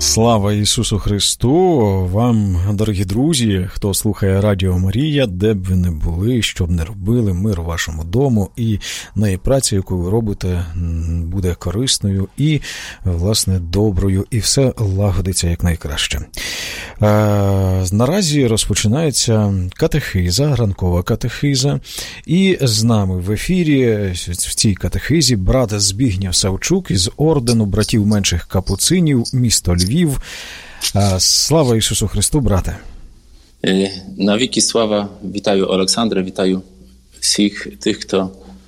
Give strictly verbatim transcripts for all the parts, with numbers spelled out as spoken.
Слава Ісусу Христу! Вам, дорогі друзі, хто слухає Радіо Марія, де б ви не були, що б не робили, мир вашому дому, і найпраця, яку ви робите, буде корисною і, власне, доброю, і все лагодиться якнайкраще. Наразі розпочинається катехиза, ранкова катехиза, і з нами в ефірі в цій катехизі брат Збігнєв Савчук із ордену братів менших капуцинів, місто Львів. Слава Ісусу Христу, брате! Навіки слава! Вітаю Олександра, вітаю всіх тих, хто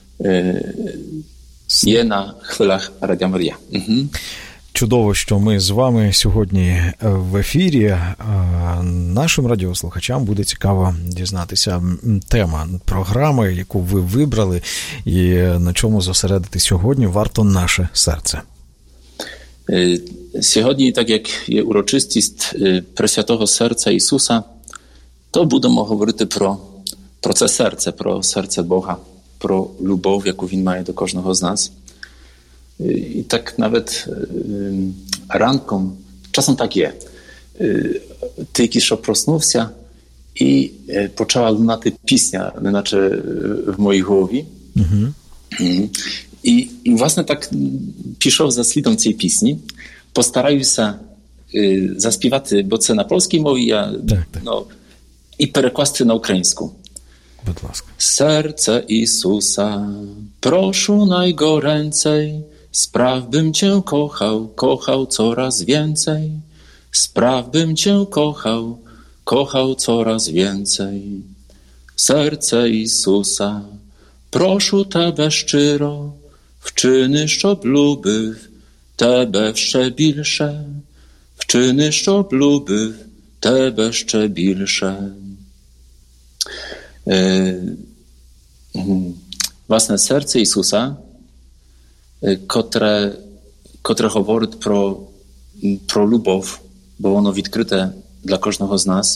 є на хвилях Радіо Марія. Угу. Чудово, що ми з вами сьогодні в ефірі. Нашим радіослухачам буде цікаво дізнатися тема програми, яку ви вибрали, і на чому зосередити сьогодні варто наше серце. Сьогодні, так як є урочистість Пресвятого Серця Ісуса, то будемо говорити про, про це серце, про серце Бога, про любов, яку Він має до кожного з нас. І так nawet ранком, czasem tak je, тільки що проснувся і почала лунати пісня, неначе в моїй голові. Uh-huh. І, і, власне, так пішов за слідом цієї пісні. Постараюся заспівати, бо це на польській мові, я, так, так. No, і перекласти на українську. Будь ласка. Serce Isusa, proszę najgoręcej, spraw bym Cię kochał, kochał coraz więcej. Spraw bym Cię kochał, kochał coraz więcej. Serce Isusa, proszę Tebe szcziro, wczyny, щоб любив Тебе ще більше, вчини, щоб любив Тебе ще більше. Власне, серце Ісуса, котре, котре говорить про, про любов, бо воно відкрите для кожного з нас.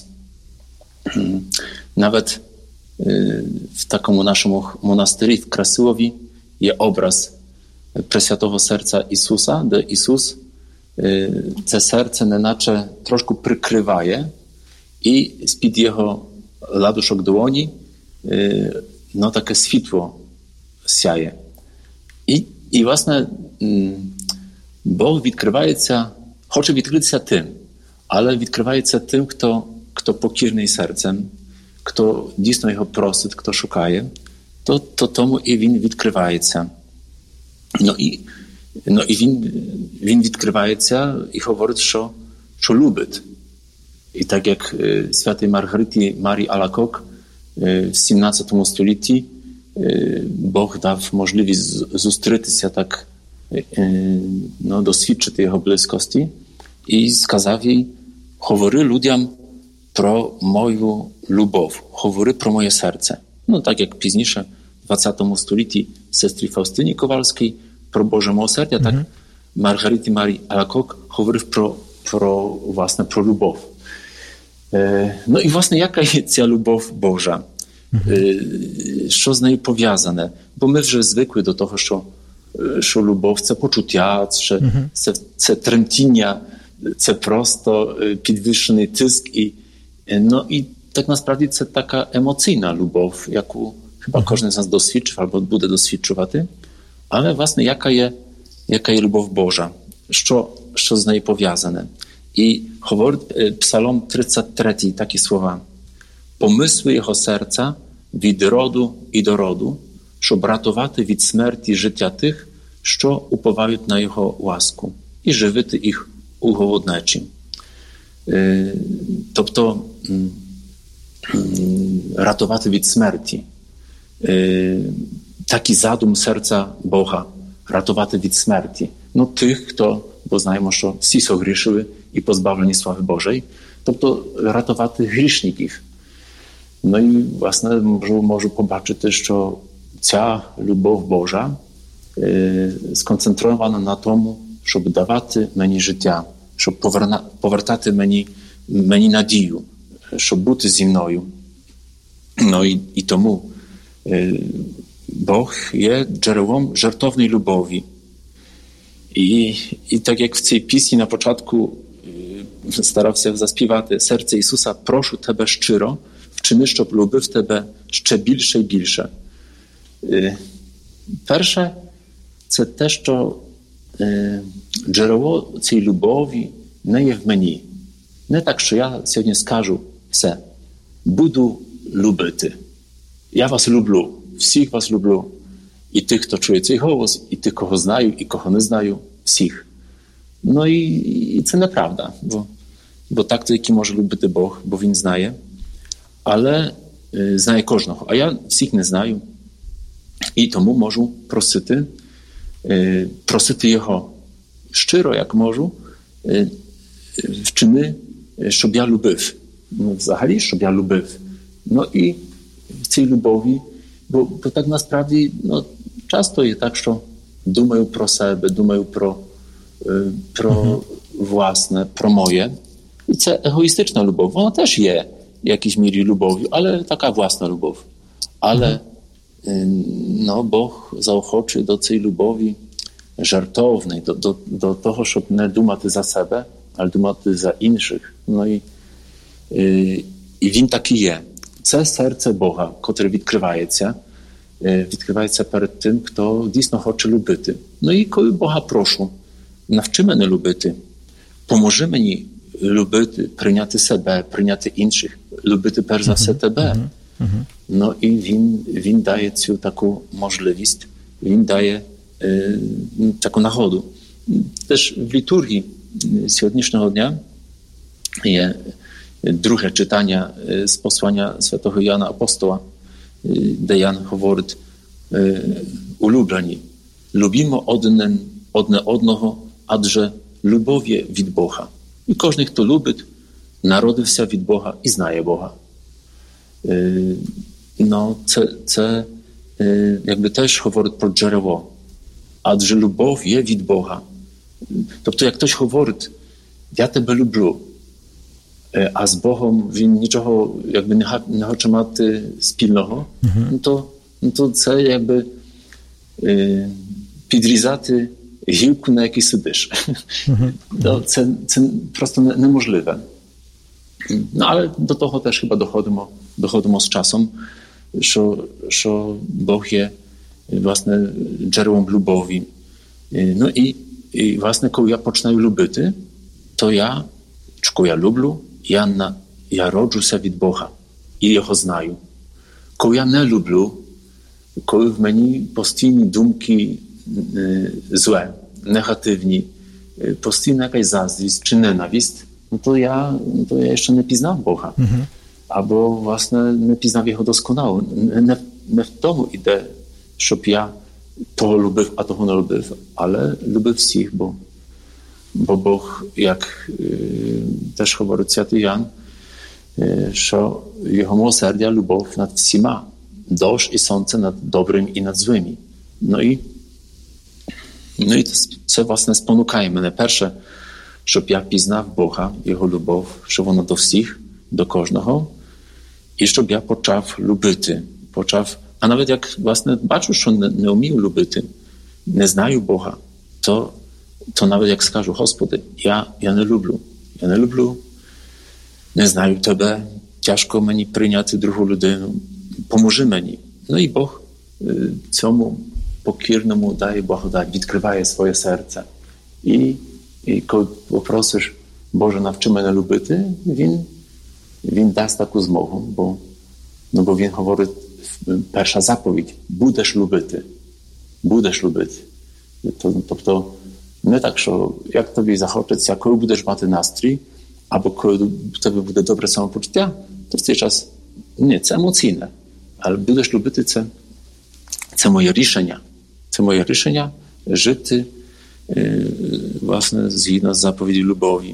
Навіть в такому нашому монастирі в Красилові є образ Пресвятого Серця Ісуса, де Ісус це серце неначе трошки прикриває і з-під його ладушок долоні no, takie światło сяє. І, і, власне, Бог відкривається, хоче відкритися тим, але відкривається тим, хто, хто покірний серцем, хто дійсно його просить, хто шукає, то, то тому і він відкривається. No i, no i він, він відкривається і говорить, що, що любить. І так як святій Маргариті Марії Алакок в сімнадцятому столітті Бог дав можливість зустрітися так, no, досвідчити його близькості і сказав їй, говори людям про мою любов, говори про моє серце. No tak jak пізніше в двадцятому столітті сестрі Фаустині Ковальській про Боже милосердя, так Маргариті Марії Алакок говорив про, про, власне, про любов. No i właśnie jaka jest ta любов Boża? Що з нею пов'язане? Бо ми вже звикли до того, що, що любов – це почуття, це, це, це тремтіння, це просто підвищений тиск. І, no i tak насправді це така емоційна любов, яку chyba кожен з нас досвідчив або буде досвідчувати. Але, власне, яка є, яка є любов Божа? Що, що з нею пов'язане? I говорить Псалом тридцять три такі слова. Помисли його серця від роду і до роду, щоб рятувати від смерті життя тих, що уповають на його ласку, і живити їх у голоднечі. Тобто, рятувати від смерті. Такий задум серця Бога – рятувати від смерті. Ну, тих, хто, бо знаємо, що всі согрішили, і позбавлені слави Божої, тобто рятувати грішників. Ну і, власне, можу, можу побачити, що ця любов Божа е, сконцентрована на тому, щоб давати мені життя, щоб поверна, повертати мені, мені надію, щоб бути зі мною. Ну і, і тому е, Бог є джерелом жертовної любові. І, і так як в цій пісні на початку старався заспівати «Серце Ісуса, прошу тебе щиро, вчини, щоб любив тебе ще більше і більше». Перше, це те, що джерело цієї любові не є в мені. Не так, що я сьогодні скажу все. Буду любити. Я вас люблю. Всіх вас люблю. І тих, хто чує цей голос, і тих, кого знаю, і кого не знаю. Всіх. Ну і, і це неправда. Бо, бо так тільки може любити Бог, бо Він знає. Але е, знає кожного. А я всіх не знаю. І тому можу просити, е, просити Його щиро, як можу, е, вчини, щоб я любив. Ну, взагалі, щоб я любив. Ну і в цій любові, бо, бо так насправді ну, часто є так, що думаю про себе, думаю про, про mm-hmm. власне, про моє. І це егоїстична любов. Вона теж є в якійсь мірі любов'ю, але така власна любов. Але mm-hmm. no, Бог заохочує до цієї любові жартовної, до, до, до того, щоб не думати за себе, але думати за інших. Ну і, і, і Він такий є. Це серце Бога, котре відкривається, відкривається перед тим, хто дійсно хоче любити. Ну і коли Бога прошу, навчи мене любити, поможи мені любити, прийняти себе, прийняти інших, любити перш за все тебе. Uh-huh. Uh-huh. Ну і він, він дає цю таку можливість, він дає е, таку нагоду. Теж в літургії сьогоднішнього дня є друге читання з послання святого Jana Apostoła, де Jan говорить: улюблені, любімо одне, одне одного, адже любов є від Бога. І кожен, хто любить, народився від Бога і знає Бога. No, це, це якби теж говорить про джерело. Адже любов є від Бога. Тобто, як хтось говорить: я тебе люблю, а з Богом він нічого якби не, не хоче мати спільного, uh-huh. ну, то, ну, то це якби е, підрізати гілку, на якій сидиш. Uh-huh. Uh-huh. Це, це просто не, неможливе. No, ale do tego też chyba dochodzimy, dochodzimy z czasem, że, że Bóg jest własne źródłem lubowi. No i, i własne, kiedy ja zacznę lubić, to ja, czego ja lubię, ja, na, ja rodzę się od Boga i Jego znaję. Kiedy ja nie lubię, kiedy w mnie postійні думки złe, negatywne, postійna jakaś zazdrość czy nienawiść, no to ja, no to ja jeszcze nie poznałem Boga. Mhm. Albo własne nie poznałem Jego doskonale. Nie, nie w tomu idę, żeby ja toho lubił, a toho nie lubił, ale lubię wszystkich, bo, bo Bóg, jak y, też mówi święty Jan, y, że Jego miłosierdzia, любов nad всіма, deszcz i słońce nad dobrym i nad złymi. No i no i to, co własne sponukaje mnie. Pierwsze, щоб я пізнав Бога, Його любов, що вона до всіх, до кожного, і щоб я почав любити, почав, а навіть як, власне, бачу, що не, не вмію любити, не знаю Бога, то, то навіть як скажу: Господи, я, я не люблю, я не люблю, не знаю Тебе, тяжко мені прийняти другу людину, поможи мені. Ну і Бог цьому покірному дає благодать, відкриває своє серце. І І коли попросиш: Боже, навчи мене любити, він, він дасть таку змогу, бо, ну, бо він говорить, перша заповідь: будеш любити, будеш любити. Тобто не так, що як тобі захочеться, коли будеш мати настрій, або коли в тебе буде добре самопочуття, то в цей час, ні, це емоційне, але будеш любити, це, це моє рішення, це моє рішення жити власне згідно з заповіді любові.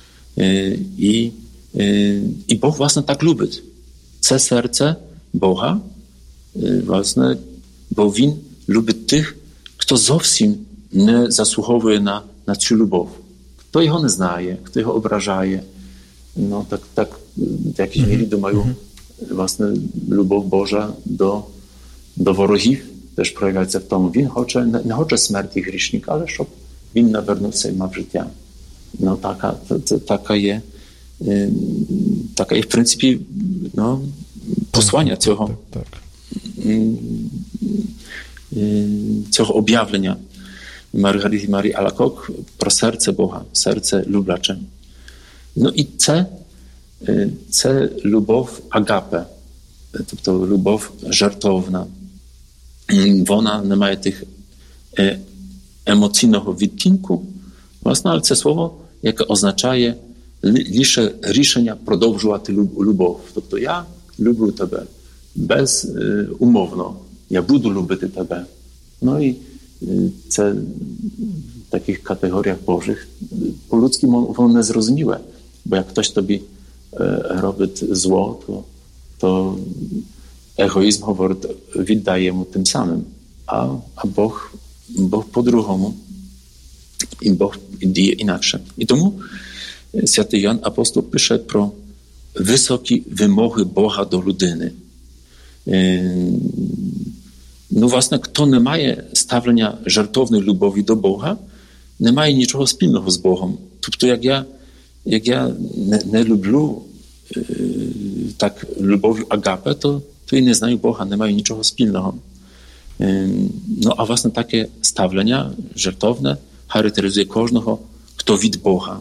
І, і Бог, власне, так любить. Це серце Бога, власне, бо Він любить тих, хто зовсім не заслуговує на, на цю любов. Хто його не знає, хто його ображає. Ну, так, так в якійсь мірі, думаю, власне, любов Божа до, до ворогів теж проявляється в тому. Він хоче, не хоче смерті грішника, але щоб він навернувся і мав життя. no taka, to, to, taka je, taka je w принципі, no, posłania цього, tak, tak. цього об'явлення Маргарити Марії Алакок про серце Бога, серце любляче. Ну і це, це любов агапе, тобто любов жертовна. Вона не має тих емоційного відтінку, власне, але це слово, яке означає лише рішення продовжувати любов. Тобто я люблю тебе безумовно, я буду любити тебе. Ну і це в таких категоріях Божих по-людськи воно не зрозуміле, бо як хтось тобі робить зло, то, то егоїзм говорить, віддай йому тим самим, а, а Бог, Бог по-другому, і Бог діє інакше. І тому святий Ян Апостол пише про високі вимоги Бога до людини. Ну, власне, хто не має ставлення жертовної любові до Бога, не має нічого спільного з Богом. Тобто, як я, як я не, не люблю е, так любов'ю агапе, то, то і не знаю Бога, не маю нічого спільного. Е, ну, а власне, таке ставлення жертовне характеризує кожного, хто від Бога.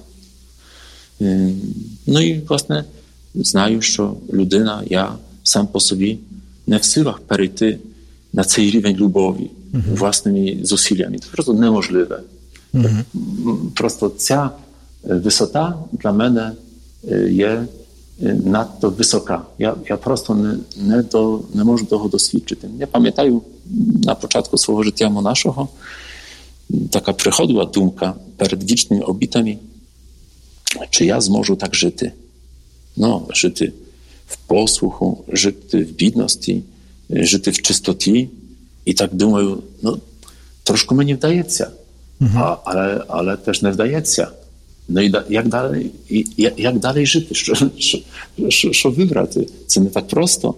Е, ну і, власне, знаю, що людина, я сам по собі не в силах перейти на цей рівень любові uh-huh. власними зусиллями. Це просто неможливе. Uh-huh. Просто ця висота для мене є надто висока. Я, я просто не, не, до, не можу того досвідчити. Я пам'ятаю, на початку свого життя монашого така приходила думка перед вічними обітами, чи я зможу так жити. Ну, жити в послуху, жити в бідності, жити в чистоті. І так думаю, ну, трошки мені вдається, uh-huh. а, але, але теж не вдається. Ну і як далі, і, як, як далі жити? Що, що, що, що вибрати? Це не так просто.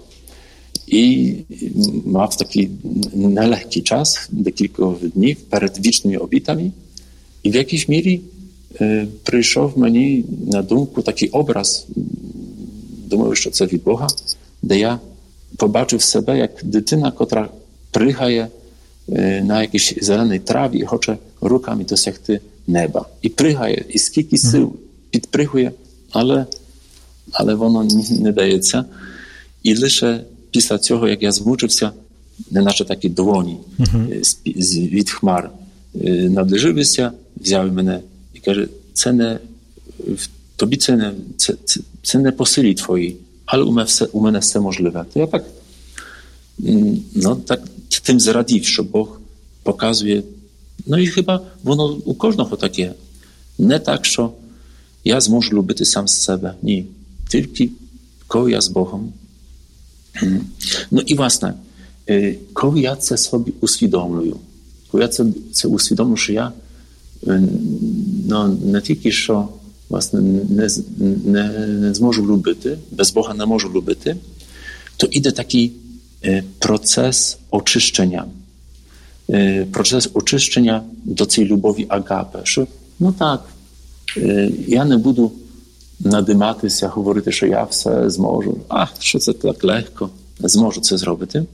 І мав такий нелегкий час, декілька днів перед вічними обітами. І в якійсь мірі е, прийшов мені на думку такий образ, думаю, що це від Бога, де я побачив себе як дитина, котра пригає на якійсь зеленій траві і хоче руками досягти неба. І пригає, і скільки сил підпригує, але, але воно не дається. І лише після цього, як я змучився, неначе такі долоні uh-huh. від хмар наближилися, взяв мене і каже, це не, тобі це не, це, це, це не по силі твоїй, ale u mnie, u mnie все możliwe. To ja tak, no tak tym zradив, що Бог показує, ну і хіба воно у кожного таке. Не так, що я зможу любити сам себе. Ні. Тільки коли я з Богом. Ну і власне, коли я це собі усвідомлюю, коли я це, це усвідомлю, що я no, не тільки, що власне, не, не, не зможу любити, без Бога не можу любити, то іде такий е, процес очищення. Е, процес очищення до цієї любові агапе. Що, ну так, е, я не буду надиматися, говорити, що я все зможу. А, що це так легко, зможу це зробити.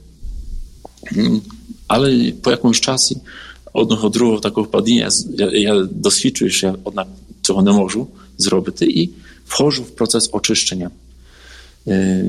Але по якомусь часі одного другого такого падіння я, я досвідчую, що я однак цього не можу зробити і входжу в процес очищення. Е,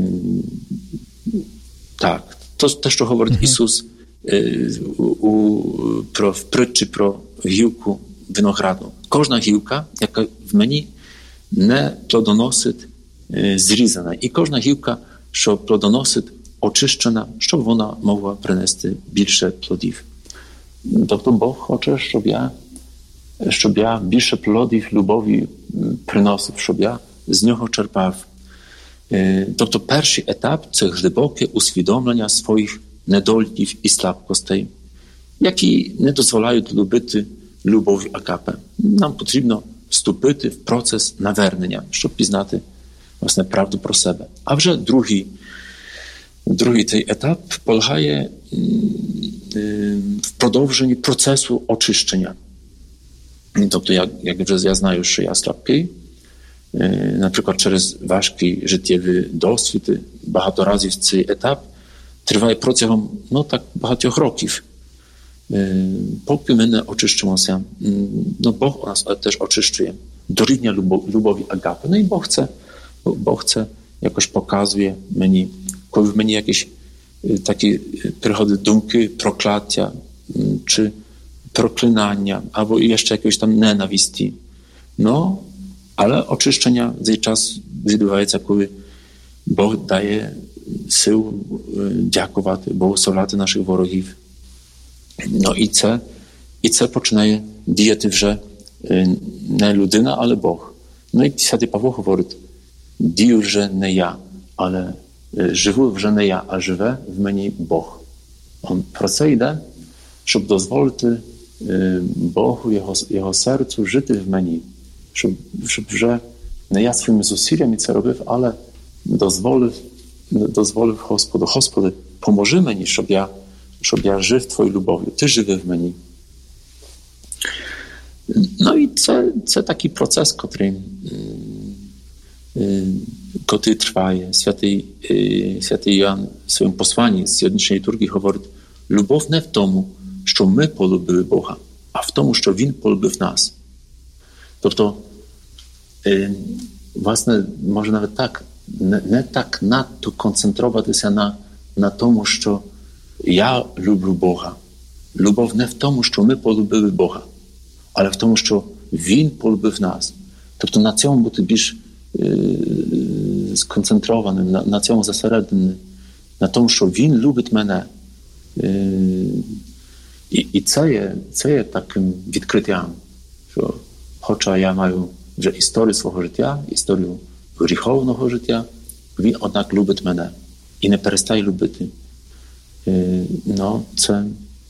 так, то, те, що говорить mm-hmm. Ісус е, у, про, в притчі про гілку винограду. Кожна гілка, яка в мені не плодоносить, е, зрізана. І кожна гілка, що плодоносить, очищена, щоб вона могла принести більше плодів. Тобто Бог хоче, щоб я щоб я більше плодів любові приносив, щоб я з нього черпав. Тобто перший етап – це глибоке усвідомлення своїх недоліків і слабкостей, які не дозволяють любити любов'ю агапе. Нам потрібно вступити в процес навернення, щоб пізнати, власне, правду про себе. А вже другий, другий цей етап полягає в продовженні процесу очищення. Тобто, як, як вже я знаю, що я слабкий, наприклад, через важкий життєвий досвід, багато разів цей етап триває протягом, ну так, багатьох років. Поки ми не очищимося, ну Бог нас теж очищує до рівня любові агапи. Ну і Бог це, Бог це якось показує мені, коли в мені якісь такі приходять думки, прокляття, czy proklinania, albo jeszcze jakiegoś tam nienawiści. No, ale oczyszczenia w ten czas odbywają, kiedy Bóg daje sił dziękować, błogosławić naszych wrogów. No i co? I co poczynaje diety wrze nie ludyna, ale Bóg. No i święty Paweł mówi, diju wrze nie ja, ale żywu wrze nie ja, a żywe w mnie Bóg. On procede, щоб дозволити Богу, його, його серцю жити в мені. Щоб, щоб вже не я своїми зусиллями це робив, але дозволив, дозволив Господу. Господи, поможи мені, щоб я, щоб я жив Твоєю любов'ю. Ти живи в мені. No i це, це такий процес, котрий, котрий триває. Святий, Святий Іоанн в своєму посланні з сьогоднішньої літургії говорить, любов не в тому, що ми полюбили Бога, а в тому, що Він полюбив нас. Тобто, власне, може навіть так, не, не так надто концентруватися на, на тому, що я люблю Бога. Любов не в тому, що ми полюбили Бога, але в тому, що Він полюбив нас. Тобто на цьому бути більш е, сконцентрованим, на, на цьому зосередленим, на тому, що Він любить мене. Е, і, і це є, це є таким відкриттям, що хоча я маю вже історію свого життя, історію гріховного життя, Він однак любить мене і не перестає любити. Е, ну, це...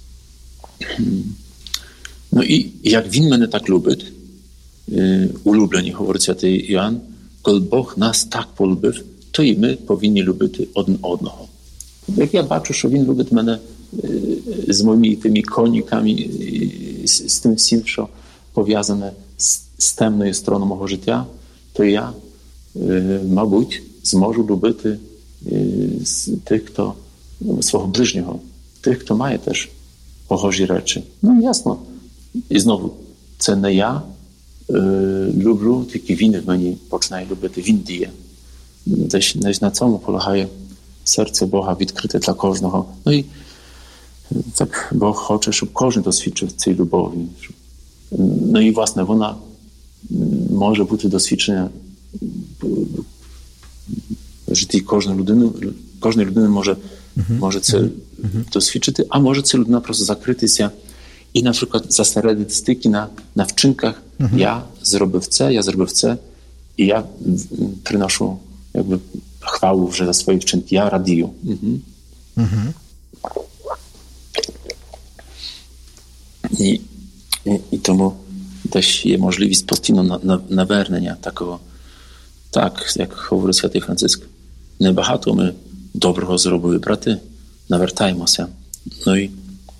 Ну і як Він мене так любить, е, улюблені, говорить святий Іоанн, коли Бог нас так полюбив, то і ми повинні любити один одного. Як я бачу, що Він любить мене е, з моїми тими коніками, з, з тим всім, що пов'язане з, з темною стороною мого життя, то я, е, мабуть, зможу любити е, з тих, хто свого ближнього, тих, хто має теж погожі речі. Ну, ясно. І знову, це не я е, люблю, тільки Він в мені починає любити, Він діє. Десь, десь на цьому полягає серце Бога відкрите для кожного. Ну і так Бог хоче, щоб кожен досвідчив цієї любові. Ну і, власне, вона може бути досвідчена в житті кожної людини. Кожна людина може, uh-huh. може це uh-huh. досвідчити, а може це людина просто закритися і, наприклад, засередити стики на, на вчинках. Uh-huh. Я зробив це, я зробив це, і я приношу якби chwału вже за свої вчинки. Я радію. Uh-huh. Uh-huh. І, і, і тому теж є можливість постійно навернення такого. Так, як говорить святий Франциск, небагато ми доброго зробили, брати, навертаємося. Ну і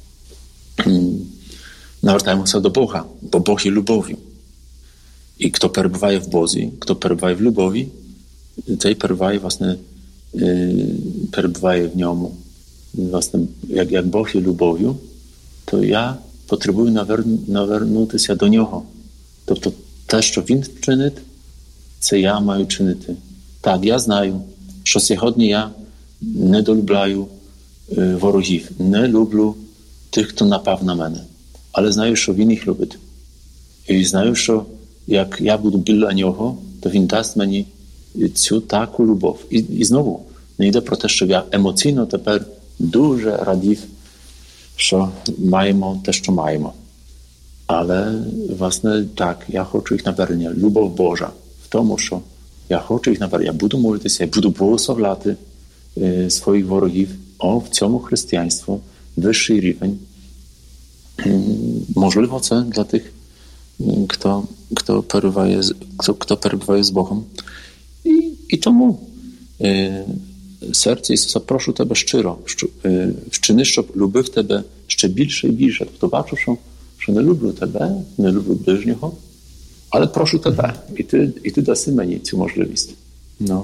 навертаємося до Бога, бо Бог є любов'ю. І хто перебуває в Бозі, хто перебуває в любові, той перебуває, власне, перебуває в ньому. Власне, як, як Бог є любов'ю, то я потребую навер... навернутися до Нього. Тобто те, що Він вчинить, це я маю чинити. Так, я знаю, що сьогодні я не долюбляю е, ворогів, не люблю тих, хто напав на мене. Але знаю, що Він їх любить. І знаю, що як я буду біля Нього, то Він дасть мені цю таку любов. І, і знову, не йде про те, що я емоційно тепер дуже радів, що маємо те, що маємо. Але, власне, так, я хочу їх навернення. Любов Божа в тому, що я хочу їх навернення. Я буду молитися, я буду благословляти е, своїх ворогів. О, в цьому християнство вищий рівень. Можливо, це для тих, хто, хто, перебуває, хто, хто перебуває з Богом. І, і тому е, серце Ісуса, прошу Тебе щиро, що, е, вчини, щоб любив Тебе ще більше і більше. Тобто бачу, що, що не люблю тебе, не люблю ближнього, але прошу тебе, і ти, і ти даси мені цю можливість. No.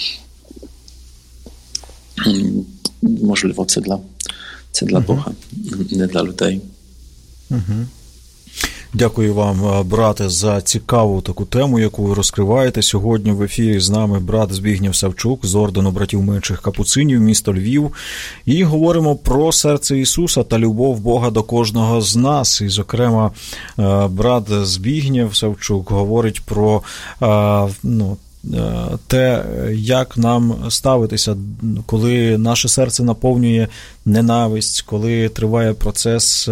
Можливо, це для, це для Бога, не для людей. Дякую вам, брате, за цікаву таку тему, яку ви розкриваєте. Сьогодні в ефірі з нами брат Збігнєв Савчук з ордену братів менших капуцинів, місто Львів. І говоримо про серце Ісуса та любов Бога до кожного з нас. І, зокрема, брат Збігнєв Савчук говорить про, ну, те, як нам ставитися, коли наше серце наповнює ненависть, коли триває процес,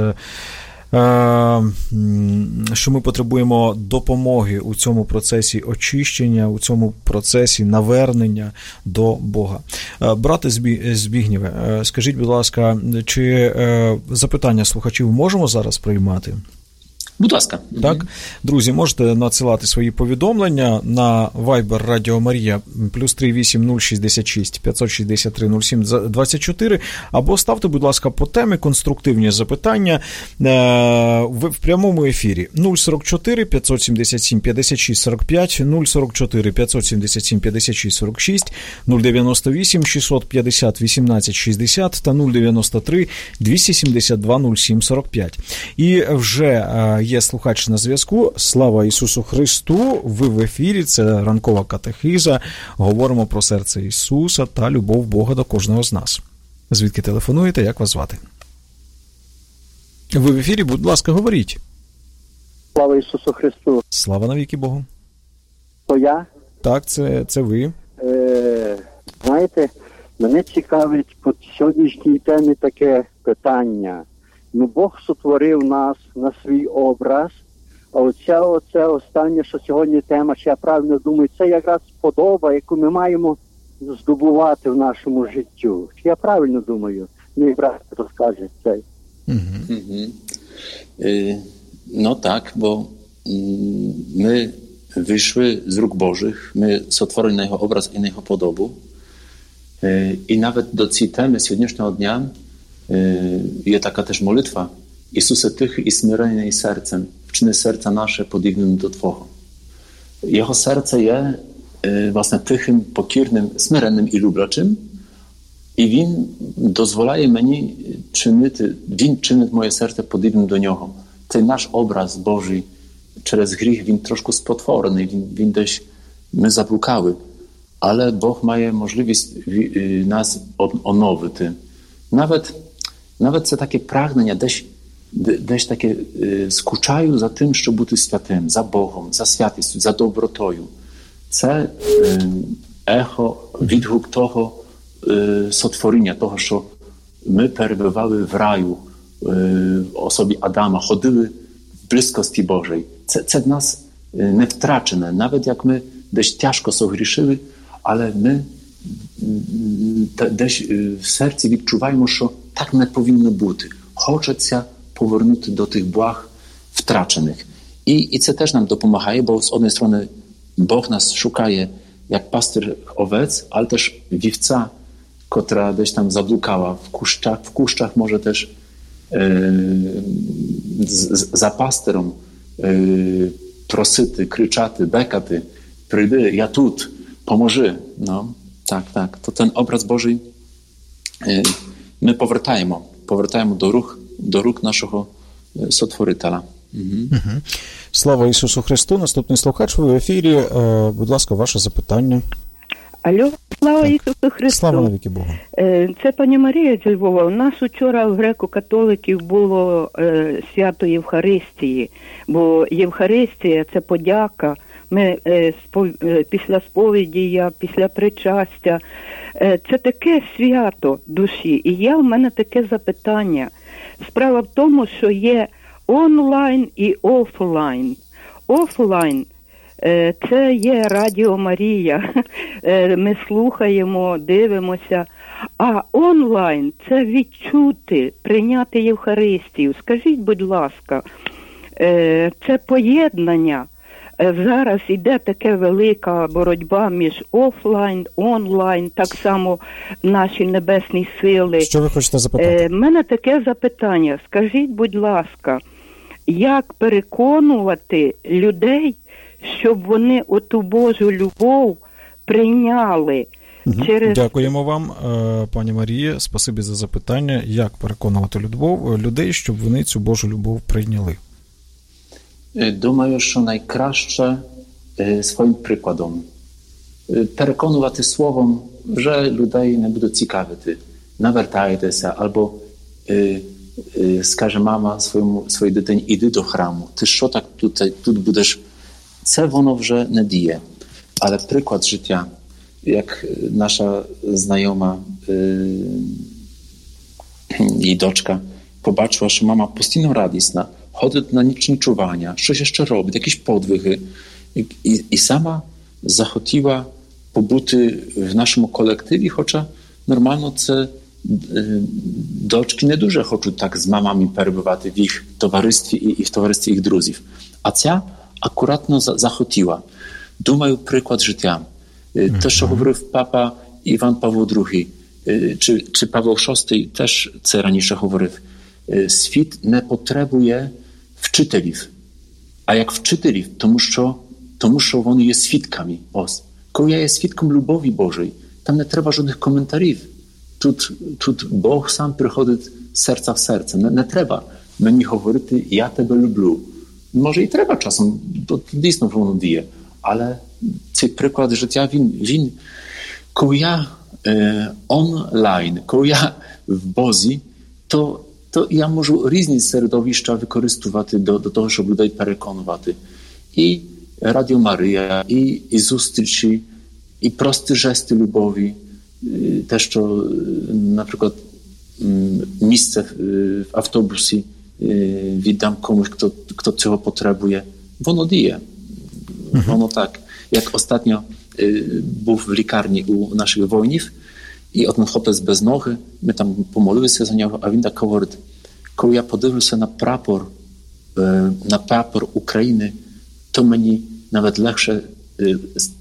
що ми потребуємо допомоги у цьому процесі очищення, у цьому процесі навернення до Бога. Брате Збігнєве, скажіть, будь ласка, чи запитання слухачів можемо зараз приймати? Будь ласка. Так, друзі, можете надсилати свої повідомлення на Viber Радіо Марія плюс три вісім нуль шістдесят шість п'ятсот шістдесят три нуль сім двадцять чотири, або ставте, будь ласка, по темі конструктивні запитання в прямому ефірі нуль сорок чотири п'ятсот сімдесят сім п'ятдесят шість сорок п'ять, нуль сорок чотири п'ятсот сімдесят сім п'ятдесят шість сорок шість, нуль дев'яносто вісім шістсот п'ятдесят вісімнадцять шістдесят та нуль дев'яносто три двісті сімдесят два нуль сім сорок п'ять. І вже є слухач на зв'язку. Слава Ісусу Христу! Ви в ефірі, це ранкова катехиза. Говоримо про серце Ісуса та любов Бога до кожного з нас. Звідки телефонуєте? Як вас звати? Ви в ефірі, будь ласка, говоріть. Слава Ісусу Христу! Слава навіки Богу! То я? Так, це, це ви. Е, знаєте, мене цікавить по сьогоднішній темі таке питання. Ну, Бог сотворив нас на свій образ, а оця, оце останнє, що сьогодні тема, чи я правильно думаю, це якраз подоба, яку ми маємо здобувати в нашому життю. Чи я правильно думаю? Мій брат розкаже це. Mhm. Y, no tak, bo my wyszły z róg Bożych, my stworzeni na Jego obraz i na Jego podobu. Y, I nawet do tej temy dzisiejszego dnia jest taka też molitwa. Ісусе тихий і смирений серцем, вчини серця наше подібним до Твого. Його серце є, власне, тихим, покірним, смиренним і люблячим. І Він дозволяє мені чинити, Він чинить моє серце подібним до Нього. Цей наш образ Божий через гріх, він трошки спотворений, він, він десь, ми заблукали. Але Бог має можливість нас оновити. Nawet, nawet це таке прагнення, десь, десь таке скучаю за тим, щоб бути святим, за Богом, за святістю, за добротою. Це ехо, відгук того сотворення, того, що ми перебували в раю в особі Адама, ходили в близькості Божій. Це, це в нас не втрачене. Навіть як ми десь тяжко согрішили, але ми десь в серці відчуваємо, що так не повинно бути. Хочеться повернути до тих благ втрачених. І, і це теж нам допомагає, бо з однієї сторони Бог нас шукає як пастир овець, ale też вівця, котра десь там заблукала в кущах, в кущах може теж е, з, за пастиром е, просити, кричати, бекати, прийди, я тут, поможи. No, так, так. То ten obraz Boży е, ми повертаємо, повертаємо до рук, до рук нашого Сотворителя. Угу. Угу. Слава Ісусу Христу. Наступний слухач, ви в ефірі. Будь ласка, ваше запитання. Алло, слава так. Ісусу Христу. Слава навіки Богу. Це пані Марія зі Львова. У нас учора в греко-католиків було е, свято Євхаристії, бо Євхаристія – це подяка. Ми е, спов... е, після сповіді, після причастя. Е, це таке свято душі. І я в мене таке запитання. Справа в тому, що є онлайн і офлайн. Офлайн – це є Радіо Марія. Ми слухаємо, дивимося. А онлайн – це відчути, прийняти Євхаристію. Скажіть, будь ласка, це поєднання. Зараз іде така велика боротьба між офлайн, онлайн, так само наші небесні сили. Що ви хочете запитати? У мене таке запитання. Скажіть, будь ласка, як переконувати людей, щоб вони оту Божу любов прийняли. Через... Дякуємо вам, пані Марія. Спасибі за запитання. Як переконувати любов, людей, щоб вони цю Божу любов прийняли? Думаю, що найкраще своїм прикладом. Переконувати словом, вже людей не будуть цікавити. Навертайтеся, або скаже мама своєму, своїй дитині, іди до храму. Ти що так тут, тут будеш? Це воно вже не діє. Але приклад життя, jak nasza znajoma, yy, jej doczka, pobaczyła, że mama postійно радісна, ходить на нічні чування, щось ще робить, якісь подвиги. І, і, і сама захотіла побути в нашому колективі, хоча нормально це yy, дочки не дуже хочуть так з мамами перебувати в їх товаристві і, і в товаристві їх друзів. А ця акуратно за, захотіла. Думаю, приклад життя. Те, що говорив папа Іван Павло Другий, чи, чи Павло Шостий теж це раніше говорив. Світ не потребує вчителів. А як вчителів, тому що, тому що вони є свідками. Ось. Коли я є свідком любові Божої, там не треба жодних коментарів. Тут, тут Бог сам приходить з серця в серце. Не, не треба мені говорити, я тебе люблю. Може і треба часом, то дійсно воно діє. Але цей приклад життя, він, він коли я е, онлайн, коли я в Бозі, то, то я можу різні середовища використовувати до, до того, щоб людей переконувати. І Радіо Марія, і, і зустрічі, і прості жести любові. Те, що, наприклад, місце в автобусі віддам комусь, хто, хто цього потребує. Воно діє. Воно так. Як ostatnio y, був в лікарні у наших воїнів, і один хлопець без ноги, ми там помолилися за нього, а він так говорить, коли я подивлюся на прапор, y, на прапор України, то мені навіть легше y,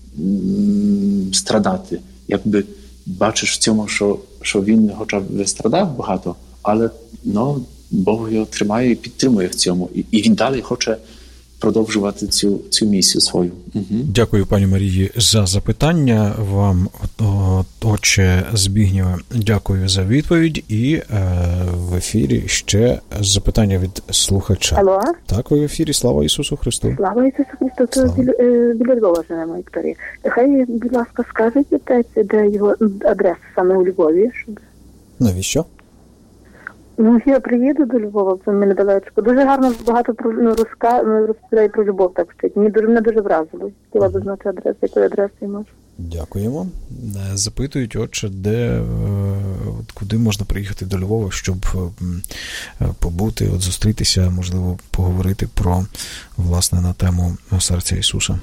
страдати. Якби бачиш в цьому, що, що він хоча б страдав багато, але ну, Бог його тримає і підтримує в цьому. І, і він далі хоче продовжувати цю, цю місію свою. Угу. Дякую, пані Марії, за запитання. Вам, отче Збігнєве, дякую за відповідь. І е, в ефірі ще запитання від слухача. Алло? Так, ви в ефірі. Слава Ісусу Христу. Слава Ісусу Христу. Це біля Львова живемо, Вікторія. Хай, будь ласка, скажіть, де його адреса саме у Львові? Щоб... Навіщо? Ну, я приїду до Львова, це мене недалечко. Дуже гарно, багато про, ну, розка... розповідає про любов, так вчить. Мені дуже, мене дуже вразило. Хотіла б знати адресу, якою адресою можу. Дякуємо. Запитують, отже, де, от, куди можна приїхати до Львова, щоб побути, от, зустрітися, можливо, поговорити про, власне, на тему серця Ісуса.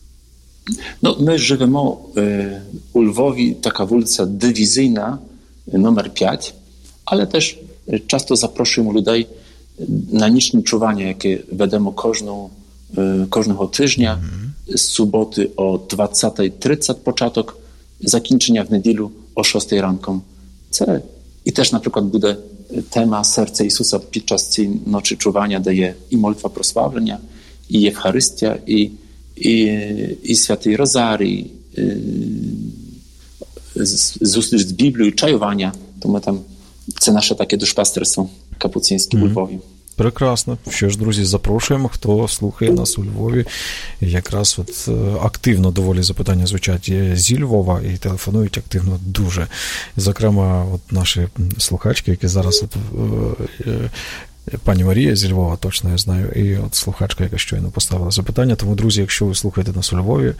No, my живемо e, у Львові, така вулиця Дивізійна, номер п'ять, але теж часто запрошуємо людей на нічні чування, яке ведемо кожного, кожного тижня, з суботи о двадцята тридцять початок, закінчення в неділю о шостій ранку. Це і теж, наприклад, буде тема серця Ісуса під час цієї ночі чування, де є і молитва прославлення, і Євхаристія, і, і, і Святий Розарій, зустріч з Біблією, чаювання. То ми там Це наше таке душпастерство капуцинське mm-hmm. у Львові. Прекрасно. Що ж, друзі, запрошуємо, хто слухає нас у Львові. Якраз от активно доволі запитання звучать зі Львова і телефонують активно дуже. Зокрема, от наші слухачки, які зараз от, пані Марія зі Львова, точно я знаю, і от слухачка, яка щойно поставила запитання. Тому, друзі, якщо ви слухаєте нас у Львові,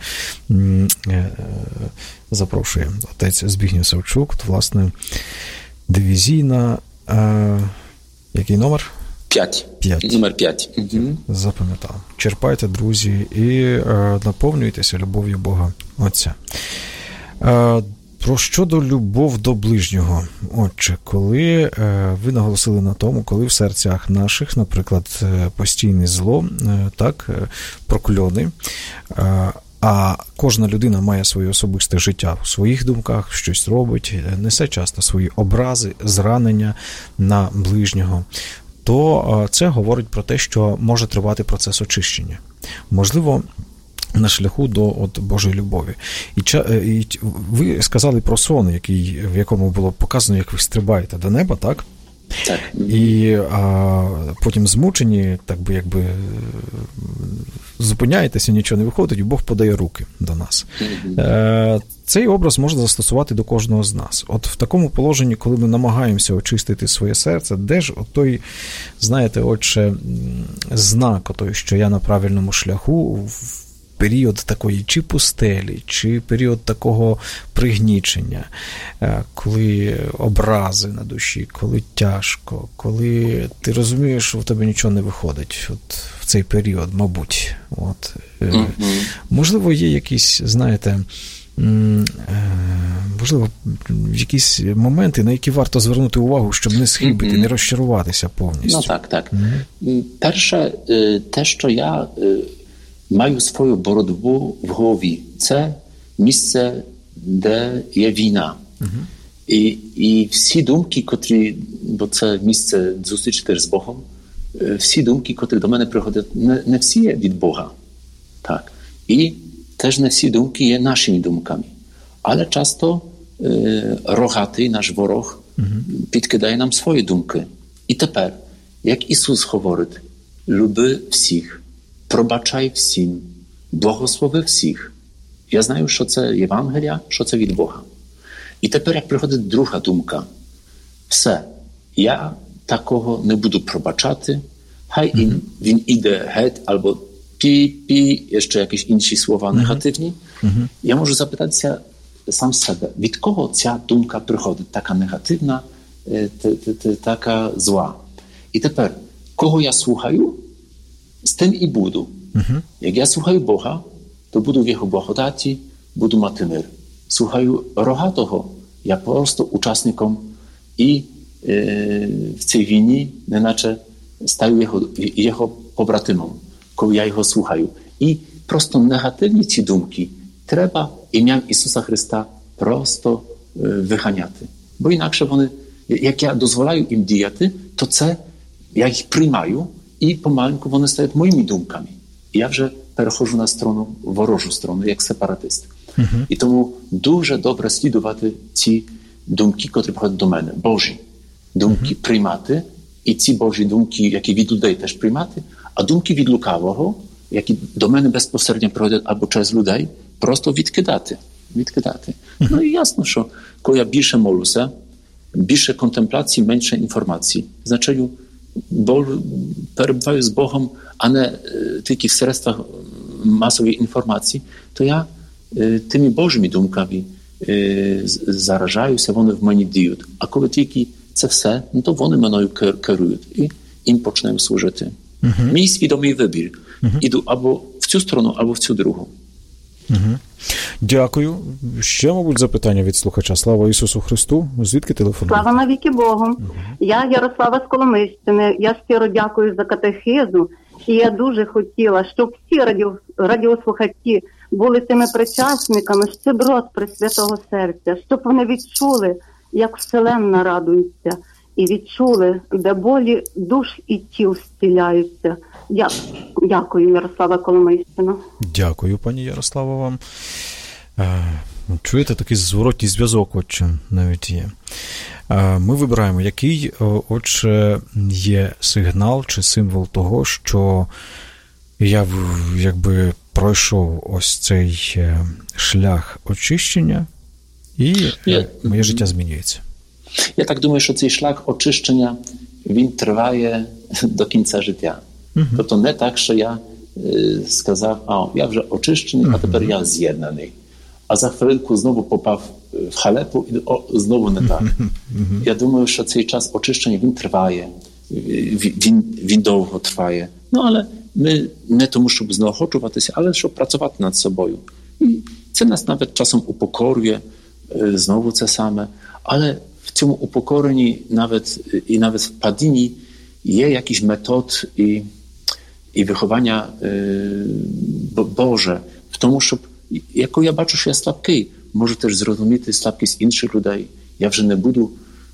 запрошує отець Збігнєв Савчук, то, власне, дивізійна, а, який номер? П'ять. П'ять. Номер п'ять. Угу. Запам'ятав. Черпайте, друзі, і а, наповнюйтеся любов'ю Бога Отця. А, про щодо любов до ближнього. Отже, коли а, ви наголосили на тому, коли в серцях наших, наприклад, постійне зло, а, так, прокльони, а, а кожна людина має своє особисте життя в своїх думках, щось робить, несе часто свої образи, зранення на ближнього. то це говорить про те, що може тривати процес очищення. Можливо, на шляху до от Божої любові. І, і ви сказали про сон, який, в якому було показано, як ви стрибаєте до неба, так? Так. І а, потім змучені, так би якби зупиняєтеся, нічого не виходить, і Бог подає руки до нас. Е, цей образ можна застосувати до кожного з нас. От в такому положенні, коли ми намагаємося очистити своє серце, де ж той, знаєте, отже, знак той, що я на правильному шляху, в період такої чи пустелі, чи період такого пригнічення, коли образи на душі, коли тяжко, коли ти розумієш, що в тебе нічого не виходить от в цей період, мабуть. От. Mm-hmm. Можливо, є якісь, знаєте, можливо, якісь моменти, на які варто звернути увагу, щоб не схибити, mm-hmm. не розчаруватися повністю. Ну так, так. Mm-hmm. Перше, те, що я маю свою боротьбу в голові. Це місце, де є війна. Uh-huh. І, і всі думки, котрі, бо це місце зустрічі теж з Богом, всі думки, котрі до мене приходять, не, не всі є від Бога. Так. І теж не всі думки є нашими думками. Але часто е, рогатий наш ворог uh-huh. підкидає нам свої думки. І тепер, як Ісус говорить, люби всіх, пробачай всім, благослови всіх. Я знаю, що це Євангелія, що це від Бога. І тепер, як приходить друга думка, все, я такого не буду пробачати, хай mm-hmm. він іде геть, або пі-пі, ще якісь інші слова mm-hmm. негативні, mm-hmm. я можу запитатися сам себе, від кого ця думка приходить, така негативна, така зла. І тепер, кого я слухаю, з тим і буду. Uh-huh. Як я слухаю Бога, то буду в Його благодаті, буду мати мир. Слухаю рогатого, я просто учасником і е, в цій війні, неначе стаю його, його побратимом, коли я його слухаю. І просто негативні ці думки треба ім'ям Ісуса Христа просто е, виганяти. Бо інакше вони, як я дозволяю їм діяти, то це, я їх приймаю, і помаленьку вони стають моїми думками. І я вже переходжу на сторону, ворожу сторону, як сепаратист. Uh-huh. І тому дуже добре слідувати ці думки, котрі приходять до мене. Божі думки uh-huh. приймати, і ці Божі думки, які від людей теж приймати, а думки від лукавого, які до мене безпосередньо приходять або через людей, просто відкидати. відкидати. Uh-huh. Ну і ясно, що коли я більше молюся, більше контемплації, менше інформації. Значить, бо перебуваю з Богом, а не e, тільки в средствах масової інформації, то я e, тими Божими думками e, заражаюся, вони в мені діють. А коли тільки це все, ну, то вони мною керують і їм почнемо служити. Uh-huh. Мій свідомий вибір. Uh-huh. Іду або в цю сторону, або в цю другу. Угу. Дякую. Ще, мабуть, запитання від слухача. Слава Ісусу Христу. Звідки телефонуєте? Слава навіки Богу. Угу. Я Ярослава з Коломийщини. Я щиро дякую за катехизу. І я дуже хотіла, щоб всі радіо, радіослухачі були тими причасниками щедрот Пресвятого Серця, щоб вони відчули, як Вселенна радується, і відчули, де болі душ і тіл зціляються. Дякую, Ярослава Коломийщина. Дякую, пані Ярослава, вам. Чуєте, такий зворотній зв'язок, отче, навіть є. Ми вибираємо, який, отче, є сигнал чи символ того, що я, якби, пройшов ось цей шлях очищення, і я, моє життя змінюється. Я так думаю, що цей шлях очищення, він триває до кінця життя. Uh-huh. Тобто не так, що я е, сказав, а, я вже очищений, uh-huh. а тепер я з'єднаний. А за хвилинку знову попав в халепу, і о, знову не так. Uh-huh. Я думаю, що цей час очищення, він триває, він, він довго триває. Ну, але ми не тому, щоб знеохочуватися, але щоб працювати над собою. І це нас навіть часом упокорює, е, знову це саме. Але в цьому упокоренні навіть, і навіть в падінні є jakiś metod i, i wychowania y, Boże w тому, щоб, jako ja бачу, що я слабкий, можу теж зрозуміти слабкість інших людей. Я вже не буду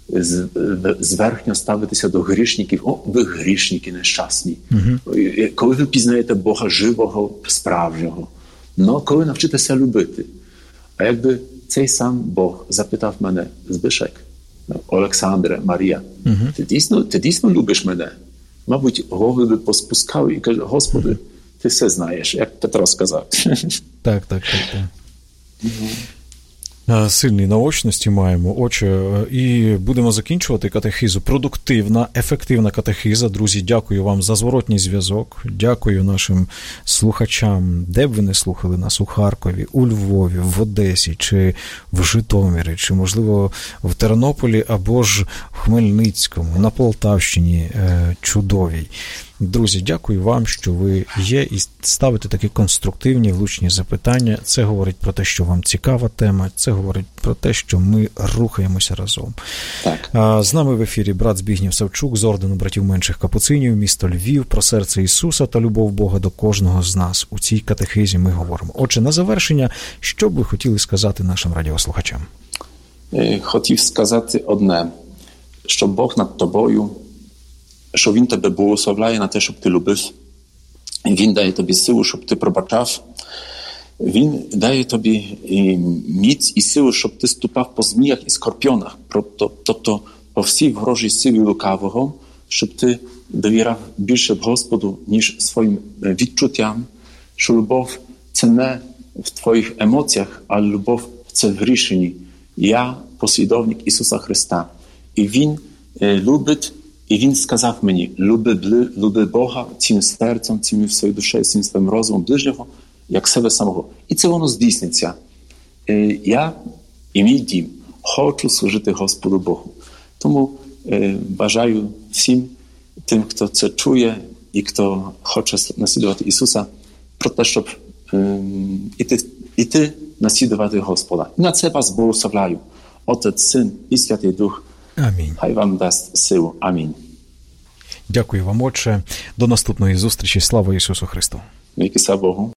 зверхньо ставитися до грішників. О, ви грішники нещасні. Uh-huh. Коли ви пізнаєте Бога живого, справжнього. Ну, коли навчитеся любити. А якби цей сам Бог запитав мене, Збишек, Олександре, Марія, uh-huh. ти, дійсно, ти дійсно любиш мене? Мабуть, голови би поспускали і каже, Господи, ти все знаєш, як Петро сказав. Так, так, так, так. Uh-huh. Сильні наочності маємо, отже, і будемо закінчувати катехизу. Продуктивна, ефективна катехиза. Друзі, дякую вам за зворотній зв'язок. Дякую нашим слухачам, де б ви не слухали нас, у Харкові, у Львові, в Одесі, чи в Житомирі, чи, можливо, в Тернополі, або ж в Хмельницькому, на Полтавщині чудовій. Друзі, дякую вам, що ви є і ставите такі конструктивні, влучні запитання. Це говорить про те, що вам цікава тема, це говорить про те, що ми рухаємося разом. Так. З нами в ефірі брат Збігнєв Савчук з ордену братів менших капуцинів, місто Львів, про серце Ісуса та любов Бога до кожного з нас. У цій катехизі ми говоримо. Отже, на завершення, що б ви хотіли сказати нашим радіослухачам? Хотів сказати одне, що Бог над тобою, що Він тебе благословляє на те, щоб ти любив. Він дає тобі силу, щоб ти пробачав. Він дає тобі міць і силу, щоб ти ступав по зміях і скорпіонах. Тобто по всій ворожій силі лукавого, щоб ти довіряв більше Господу, ніж своїм відчуттям. Що любов – це не в твоїх емоціях, а любов – це в рішенні. Я послідовник Ісуса Христа. І Він любить. І Він сказав мені, люби, люби Бога цим серцем, цим своєю душею, цим своїм розумом ближнього, як себе самого. І це воно здійсниться. Я і мій дім хочу служити Господу Богу. Тому бажаю всім тим, хто це чує і хто хоче наслідувати Ісуса, про те, щоб іти, іти наслідувати Господа. І на це вас благословляю. Отець, Син і Святий Дух. Амінь. Хай вам дасть силу. Амінь. Дякую вам, Отче. До наступної зустрічі. Слава Ісусу Христу. Віки слава Богу.